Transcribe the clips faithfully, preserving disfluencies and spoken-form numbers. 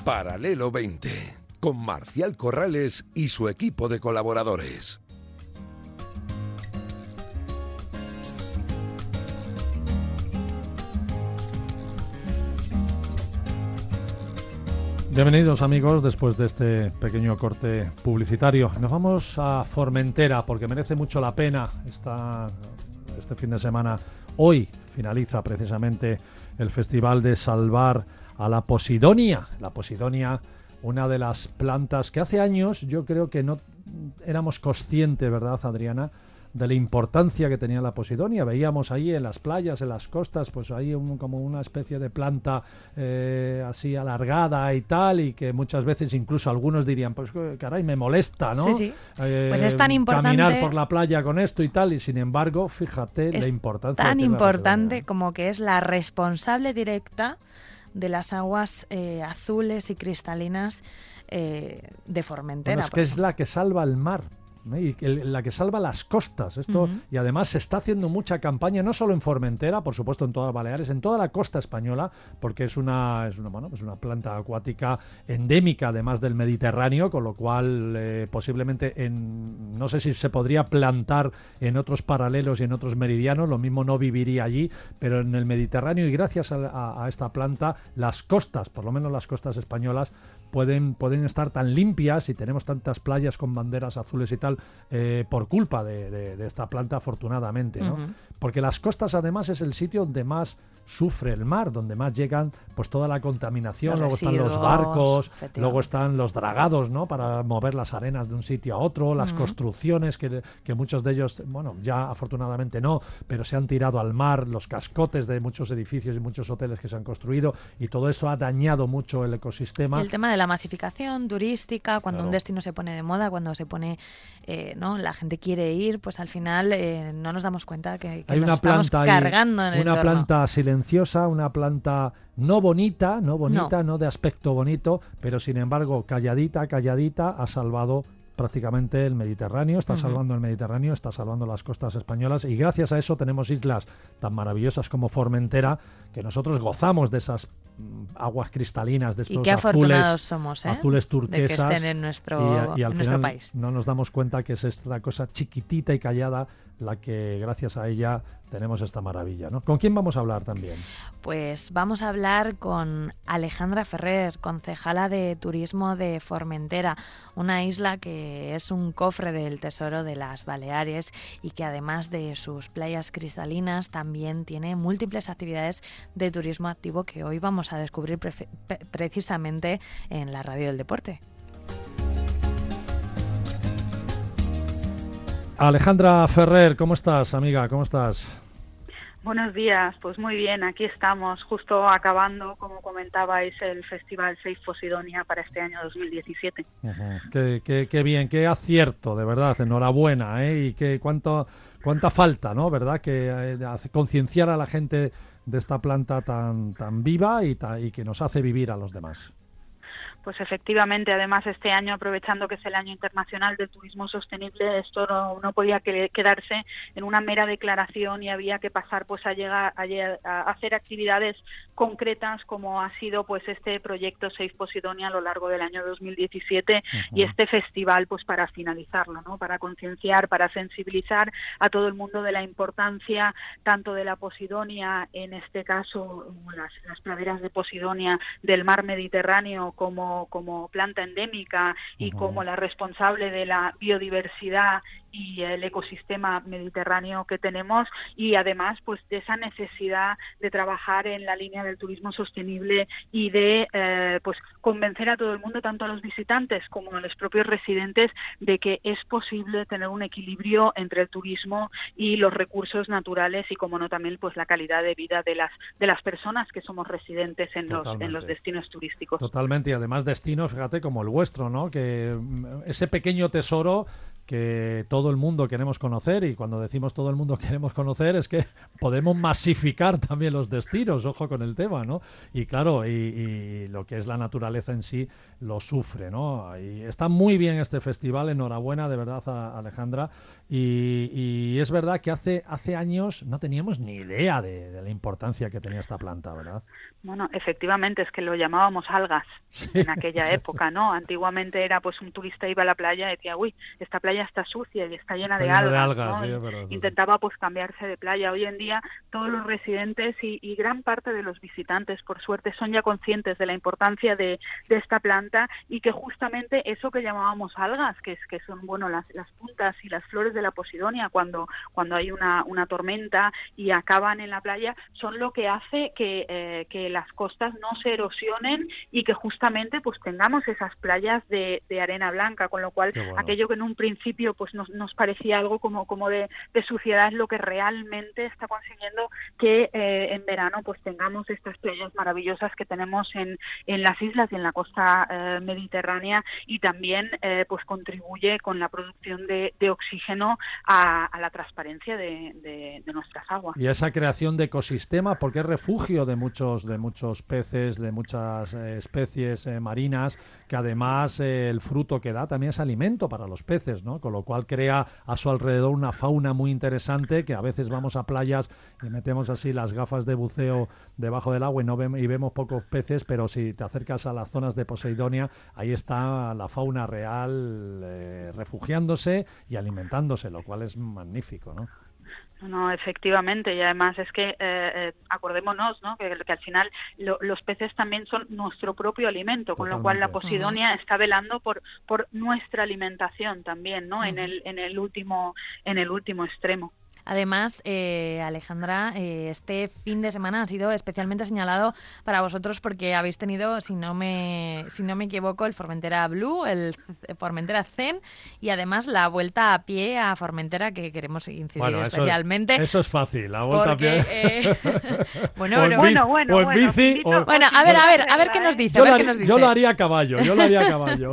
Paralelo veinte, con Marcial Corrales y su equipo de colaboradores. Bienvenidos amigos, después de este pequeño corte publicitario. Nos vamos a Formentera porque merece mucho la pena. Esta, este fin de semana, hoy finaliza precisamente el Festival de Salvar a la Posidonia. La Posidonia, una de las plantas que hace años yo creo que no éramos conscientes, ¿verdad, Adriana?, de la importancia que tenía la Posidonia. Veíamos ahí en las playas, en las costas, pues ahí un, como una especie de planta eh, así alargada y tal, y que muchas veces incluso algunos dirían, pues caray, me molesta, ¿no? Sí, sí. Eh, pues es tan importante caminar por la playa con esto y tal, y sin embargo, fíjate la importancia. Tan que importante como que es la responsable directa de las aguas eh, azules y cristalinas eh, de Formentera. Bueno, es que es la que salva el mar. Y la que salva las costas. Esto, uh-huh. Y además se está haciendo mucha campaña, no solo en Formentera, por supuesto en todas Baleares, en toda la costa española, porque es una, es una, bueno, pues una planta acuática endémica, además del Mediterráneo, con lo cual eh, posiblemente en, no sé si se podría plantar en otros paralelos y en otros meridianos, lo mismo no viviría allí, pero en el Mediterráneo, y gracias a, a, a esta planta, las costas, por lo menos las costas españolas, pueden, pueden estar tan limpias y tenemos tantas playas con banderas azules y tal, eh, por culpa de, de, de esta planta, afortunadamente, ¿no? Uh-huh. Porque las costas además es el sitio donde más sufre el mar, donde más llegan pues toda la contaminación, los luego residuos, están los barcos, luego están los dragados, ¿no?, para mover las arenas de un sitio a otro, las uh-huh. construcciones que, que muchos de ellos, bueno, ya afortunadamente no, pero se han tirado al mar, los cascotes de muchos edificios y muchos hoteles que se han construido, y todo eso ha dañado mucho el ecosistema. El tema de la masificación turística, cuando claro. un destino se pone de moda, cuando se pone, eh, no, la gente quiere ir, pues al final eh, no nos damos cuenta que, que hay nos una estamos planta cargando ahí, en el una entorno. planta silenciosa, una planta no bonita, no bonita, no. no de aspecto bonito, pero sin embargo calladita, calladita, ha salvado prácticamente el Mediterráneo, está uh-huh. salvando el Mediterráneo, está salvando las costas españolas, y gracias a eso tenemos islas tan maravillosas como Formentera, que nosotros gozamos de esas mm, aguas cristalinas, de estos y qué azules, afortunados somos, ¿eh?, azules turquesas, de que estén en nuestro, y, y al en final nuestro país. No nos damos cuenta que es esta cosa chiquitita y callada la que gracias a ella tenemos esta maravilla, ¿no? ¿Con quién vamos a hablar también? Pues vamos a hablar con Alejandra Ferrer, concejala de Turismo de Formentera, una isla que es un cofre del tesoro de las Baleares y que además de sus playas cristalinas también tiene múltiples actividades de turismo activo que hoy vamos a descubrir pre- precisamente en la Radio del Deporte. Alejandra Ferrer, ¿cómo estás, amiga? ¿Cómo estás? Buenos días, pues muy bien, aquí estamos, justo acabando, como comentabais, el Festival Seis Posidonia para este año dos mil diecisiete. Uh-huh. Qué, qué, qué bien, qué acierto, de verdad, enhorabuena, ¿eh? Y qué cuánto, cuánta falta, ¿no? ¿Verdad? Que eh, concienciar a la gente de esta planta tan, tan viva y, ta, y que nos hace vivir a los demás. Pues efectivamente, además este año, aprovechando que es el Año Internacional del Turismo Sostenible, esto no, no podía que, quedarse en una mera declaración y había que pasar pues a llegar a, a hacer actividades concretas, como ha sido pues este proyecto Safe Posidonia a lo largo del año dos mil diecisiete uh-huh. y este festival pues para finalizarlo, ¿no? Para concienciar, para sensibilizar a todo el mundo de la importancia tanto de la Posidonia, en este caso las, las praderas de Posidonia del mar Mediterráneo, como como planta endémica y uh-huh. como la responsable de la biodiversidad y el ecosistema mediterráneo que tenemos, y además pues de esa necesidad de trabajar en la línea del turismo sostenible y de eh, pues convencer a todo el mundo, tanto a los visitantes como a los propios residentes, de que es posible tener un equilibrio entre el turismo y los recursos naturales y, como no, también pues la calidad de vida de las de las personas que somos residentes en los en los destinos turísticos. Totalmente, y además destinos, fíjate, como el vuestro, ¿no? Que ese pequeño tesoro que todo el mundo queremos conocer, y cuando decimos todo el mundo queremos conocer es que podemos masificar también los destinos, ojo con el tema, ¿no? Y claro, y, y lo que es la naturaleza en sí lo sufre, ¿no? Y está muy bien este festival, enhorabuena de verdad a Alejandra, y, y es verdad que hace, hace años no teníamos ni idea de, de la importancia que tenía esta planta, ¿verdad? Bueno, efectivamente, es que lo llamábamos algas sí, en aquella sí. época, ¿no? Antiguamente era pues un turista iba a la playa y decía, uy, esta playa está sucia y está llena, está de, llena algas, de algas, ¿no? Sí, pero, intentaba pues cambiarse de playa. Hoy en día todos los residentes y, y gran parte de los visitantes, por suerte, son ya conscientes de la importancia de, de esta planta, y que justamente eso que llamábamos algas, que es que son bueno las, las puntas y las flores de la posidonia cuando, cuando hay una, una tormenta y acaban en la playa, son lo que hace que, eh, que las costas no se erosionen y que justamente pues tengamos esas playas de, de arena blanca, con lo cual bueno. aquello que en un principio pues nos, nos parecía algo como, como de, de suciedad es lo que realmente está consiguiendo que eh, en verano pues tengamos estas playas maravillosas que tenemos en, en las islas y en la costa eh, mediterránea, y también eh, pues contribuye con la producción de, de oxígeno a, a la transparencia de, de, de nuestras aguas. Y esa creación de ecosistema, porque es refugio de muchos de muchos peces, de muchas eh, especies eh, marinas, que además eh, el fruto que da también es alimento para los peces, ¿no? Con lo cual crea a su alrededor una fauna muy interesante, que a veces vamos a playas y metemos así las gafas de buceo debajo del agua y no vemos, y vemos pocos peces, pero si te acercas a las zonas de Poseidonia, ahí está la fauna real eh, refugiándose y alimentándose, lo cual es magnífico, ¿no? No, efectivamente, y además es que eh, eh, acordémonos, ¿no? que, que al final lo, los peces también son nuestro propio alimento, con Totalmente. Lo cual la Posidonia uh-huh. está velando por por nuestra alimentación también, ¿no? Uh-huh. en el en el último en el último extremo. Además, eh, Alejandra, eh, este fin de semana ha sido especialmente señalado para vosotros porque habéis tenido, si no me si no me equivoco, el Formentera Blue, el Formentera Zen, y además la vuelta a pie a Formentera, que queremos incidir bueno, eso, especialmente. Eso es fácil, la vuelta porque, a pie. Eh, bueno, bueno, bueno, bueno, bueno, bueno, bici, o, bueno, a ver, a ver, a ver qué nos dice. Yo, a ver la, qué nos dice. yo lo haría a caballo, yo lo haría a caballo.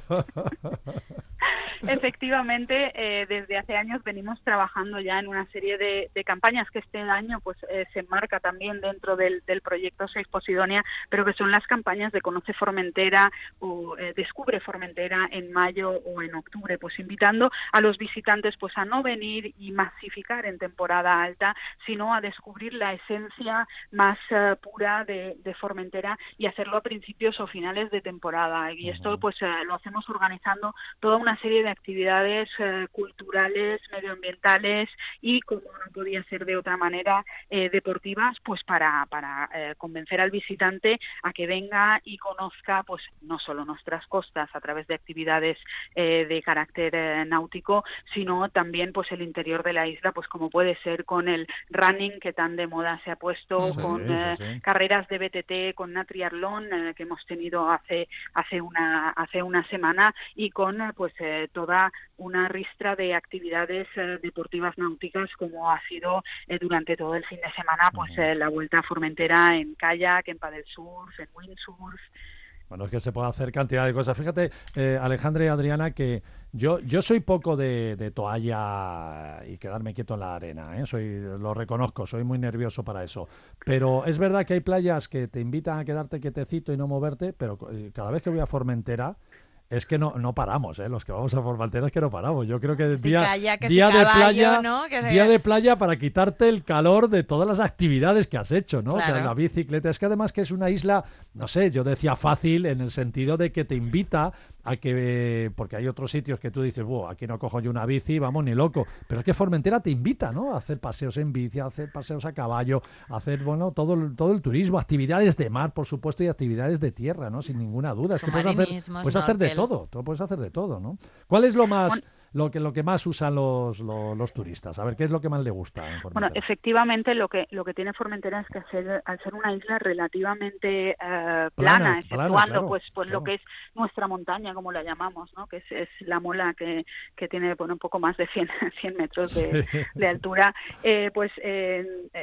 Efectivamente, eh, desde hace años venimos trabajando ya en una serie de, de campañas que este año pues eh, se enmarca también dentro del, del proyecto seis Posidonia, pero que son las campañas de Conoce Formentera o eh, Descubre Formentera en mayo o en octubre, pues invitando a los visitantes pues a no venir y masificar en temporada alta, sino a descubrir la esencia más uh, pura de, de Formentera y hacerlo a principios o finales de temporada. Y esto pues uh, lo hacemos organizando toda una serie de actividades eh, culturales, medioambientales y, como no podía ser de otra manera, eh, deportivas, pues para, para eh, convencer al visitante a que venga y conozca pues no solo nuestras costas a través de actividades eh, de carácter eh, náutico, sino también pues el interior de la isla, pues como puede ser con el running que tan de moda se ha puesto, sí, con eh, sí, sí. carreras de B T T, con Natriatlón eh, que hemos tenido hace hace una hace una semana, y con pues eh, toda una ristra de actividades eh, deportivas náuticas, como ha sido eh, durante todo el fin de semana pues eh, la Vuelta a Formentera en kayak, en paddle surf, en windsurf. Bueno, es que se puede hacer cantidad de cosas. Fíjate, eh, Alejandra y Adriana, que yo yo soy poco de, de toalla y quedarme quieto en la arena, ¿eh? Soy, lo reconozco, soy muy nervioso para eso. Pero es verdad que hay playas que te invitan a quedarte quietecito y no moverte, pero cada vez que voy a Formentera es que no no paramos, ¿eh? Los que vamos a Formentera es que no paramos. Yo creo que sí, día, calla, que día si de caballo, playa, ¿no? Que día se... de playa para quitarte el calor de todas las actividades que has hecho, ¿no? Claro. Que la bicicleta, es que además que es una isla, no sé, yo decía fácil en el sentido de que te invita a que, porque hay otros sitios que tú dices, wow, aquí no cojo yo una bici, vamos, ni loco, pero es que Formentera te invita, ¿no? A hacer paseos en bici, a hacer paseos a caballo, a hacer, bueno, todo el, todo el turismo, actividades de mar, por supuesto, y actividades de tierra, ¿no? Sin ninguna duda. Es que puedes hacer, puedes hacer de todo, tú puedes hacer de todo, ¿no? ¿Cuál es lo más, lo que lo que más usan los, los, los turistas? A ver, ¿qué es lo que más le gusta en Formentera? Bueno, efectivamente, lo que lo que tiene Formentera es que hacer, al ser una isla relativamente eh, plana, plana, exceptuando plana, claro, pues pues claro. lo que es nuestra montaña, como la llamamos, ¿no? Que es, es la Mola, que, que tiene bueno, un poco más de cien metros de, sí. de altura, eh, pues eh, eh,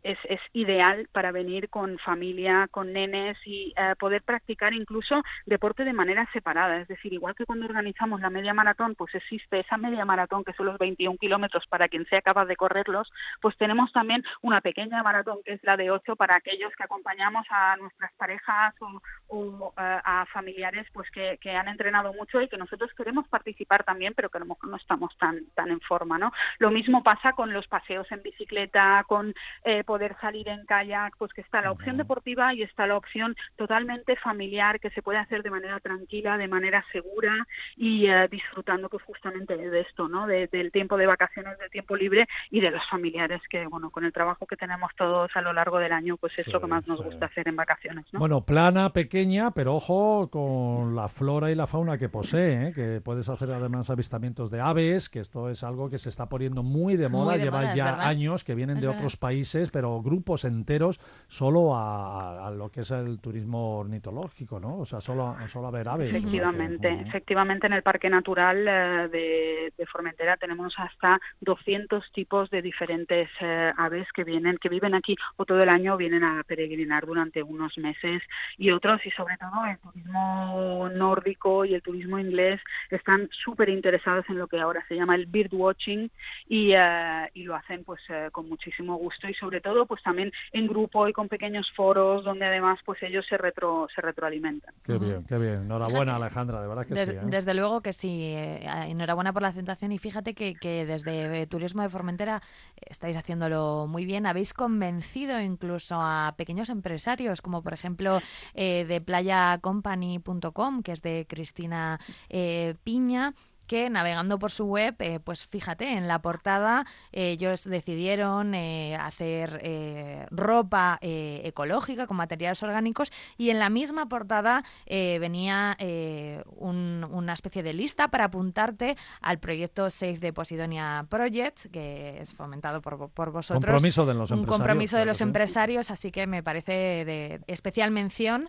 es, es ideal para venir con familia, con nenes y uh, poder practicar incluso deporte de manera separada. Es decir, igual que cuando organizamos la media maratón, pues existe esa media maratón que son los veintiún kilómetros para quien sea capaz de correrlos, pues tenemos también una pequeña maratón que es la de ocho para aquellos que acompañamos a nuestras parejas o, o uh, a familiares pues que, que han entrenado mucho y que nosotros queremos participar también, pero que a lo mejor no estamos tan, tan en forma, ¿no? Lo mismo pasa con los paseos en bicicleta, con eh, poder salir en kayak, pues que está la opción deportiva y está la opción totalmente familiar que se puede hacer de manera tranquila, de manera segura y uh, disfrutando pues justamente de esto, ¿no? De, del tiempo de vacaciones, del tiempo libre y de los familiares que, bueno, con el trabajo que tenemos todos a lo largo del año, pues es sí, lo que más nos sí. gusta hacer en vacaciones, ¿no? Bueno, plana, pequeña, pero ojo con la flora y la fauna que posee, ¿eh? Que puedes hacer además avistamientos de aves, que esto es algo que se está poniendo muy de moda, muy de lleva moda, ya años, que vienen es de verdad. otros países, pero grupos enteros solo a, a lo que es el turismo ornitológico, ¿no? O sea, solo, solo a ver aves. Efectivamente, o sea que, uh-huh. efectivamente en el Parque Natural uh, de, de Formentera tenemos hasta doscientos tipos de diferentes uh, aves que vienen, que viven aquí o todo el año vienen a peregrinar durante unos meses y otros, y sobre todo el turismo nórdico y el turismo inglés están súper interesados en lo que ahora se llama el birdwatching y, uh, y lo hacen pues uh, con muchísimo gusto y sobre todo pues también en grupo y con pequeños foros donde además pues ellos se retro se retroalimentan. Qué bien, qué bien. Enhorabuena, Alejandra, de verdad que Des, sí. ¿eh? Desde luego que sí. Eh, enhorabuena por la presentación y fíjate que, que desde Turismo de Formentera estáis haciéndolo muy bien. Habéis convencido incluso a pequeños empresarios como por ejemplo eh, de playa company punto com, que es de Cristina eh, Piña, que navegando por su web, eh, pues fíjate, en la portada eh, ellos decidieron eh, hacer eh, ropa eh, ecológica con materiales orgánicos y en la misma portada eh, venía eh, un, una especie de lista para apuntarte al proyecto Save the Posidonia Project, que es fomentado por, por vosotros. Compromiso de los un empresarios. Un compromiso de los sí. empresarios, así que me parece de especial mención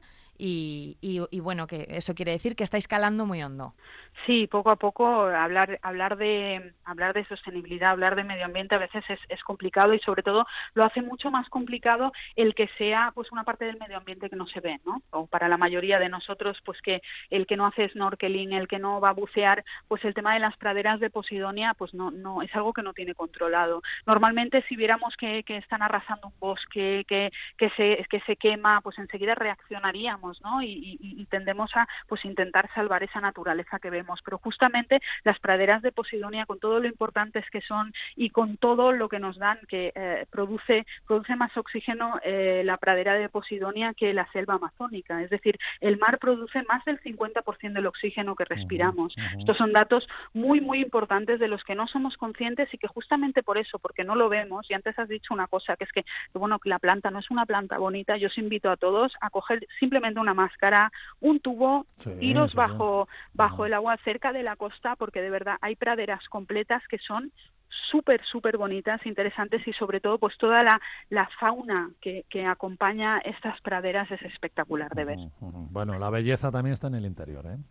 y, y, y bueno, que eso quiere decir que estáis calando muy hondo. Sí, poco a poco hablar hablar de hablar de sostenibilidad, hablar de medio ambiente a veces es, es complicado y sobre todo lo hace mucho más complicado el que sea pues una parte del medio ambiente que no se ve, ¿no? O para la mayoría de nosotros pues que el que no hace snorkeling, el que no va a bucear, pues el tema de las praderas de Posidonia pues no no es algo que no tiene controlado. Normalmente si viéramos que, que están arrasando un bosque, que que se que se quema, pues enseguida reaccionaríamos, ¿no? Y, y, y tendemos a pues intentar salvar esa naturaleza que vemos. Pero justamente las praderas de Posidonia, con todo lo importantes que son y con todo lo que nos dan, que eh, produce produce más oxígeno eh, la pradera de Posidonia que la selva amazónica. Es decir, el mar produce más del cincuenta por ciento del oxígeno que respiramos. Uh-huh, uh-huh. Estos son datos muy, muy importantes de los que no somos conscientes y que justamente por eso, porque no lo vemos, y antes has dicho una cosa, que es que, bueno, que la planta no es una planta bonita. Yo os invito a todos a coger simplemente una máscara, un tubo, sí, iros sí, bajo, sí. bajo uh-huh. el agua cerca de la costa, porque de verdad hay praderas completas que son súper, súper bonitas, interesantes y sobre todo pues toda la, la fauna que, que acompaña estas praderas es espectacular de ver. Bueno, la belleza también está en el interior, ¿eh?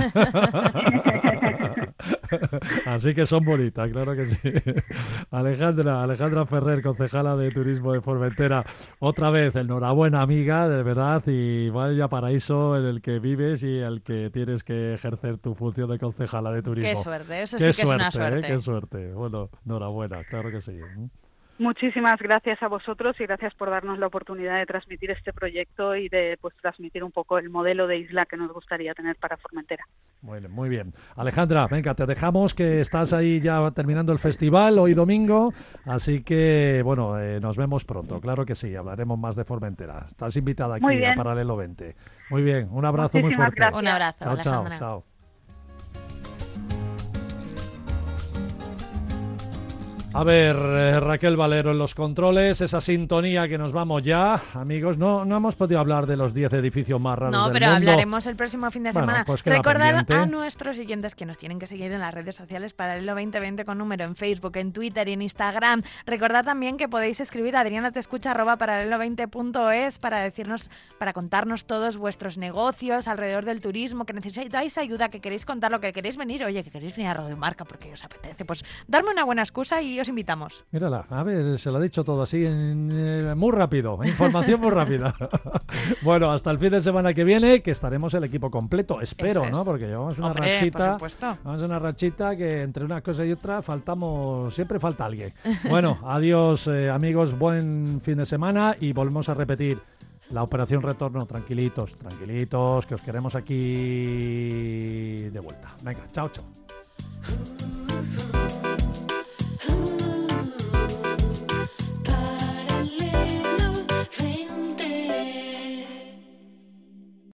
Así que son bonitas, claro que sí. Alejandra, Alejandra Ferrer, concejala de Turismo de Formentera, otra vez, enhorabuena amiga, de verdad, y vaya paraíso en el que vives y el que tienes que ejercer tu función de concejala de turismo. Qué suerte, eso Qué sí que suerte, es una suerte. ¿eh? Qué suerte. Bueno, enhorabuena, claro que sí. Muchísimas gracias a vosotros y gracias por darnos la oportunidad de transmitir este proyecto y de pues transmitir un poco el modelo de isla que nos gustaría tener para Formentera. Bueno, muy bien. Alejandra, venga, te dejamos que estás ahí ya terminando el festival hoy domingo, así que bueno, eh, nos vemos pronto, claro que sí, hablaremos más de Formentera. Estás invitada aquí a Paralelo veinte. Muy bien, un abrazo Muchísimas muy fuerte. Gracias. Un abrazo, chao, Alejandra. chao, chao. A ver, eh, Raquel Valero en los controles, esa sintonía que nos vamos ya, amigos. No, no hemos podido hablar de los diez edificios más raros no, del pero mundo. hablaremos el próximo fin de bueno, semana. Pues Recordar pendiente. a nuestros siguientes que nos tienen que seguir en las redes sociales Paralelo veinte veinte con número en Facebook, en Twitter y en Instagram. Recordad también que podéis escribir a adrianatescucha arroba paralelo veinte punto es para decirnos, para contarnos todos vuestros negocios alrededor del turismo, que necesitáis ayuda, que queréis contar lo que queréis venir, oye, que queréis venir a Radio Marca porque os apetece, pues darme una buena excusa y os os invitamos. Mírala, a ver, se lo ha dicho todo así, en, eh, muy rápido, información muy rápida. Bueno, hasta el fin de semana que viene, que estaremos el equipo completo, espero, es. ¿no? Porque llevamos una Hombre, rachita, por supuesto. vamos a una rachita que entre una cosa y otra faltamos, siempre falta alguien. Bueno, adiós eh, amigos, buen fin de semana y volvemos a repetir la operación retorno, tranquilitos, tranquilitos, que os queremos aquí de vuelta. Venga, chao, chao.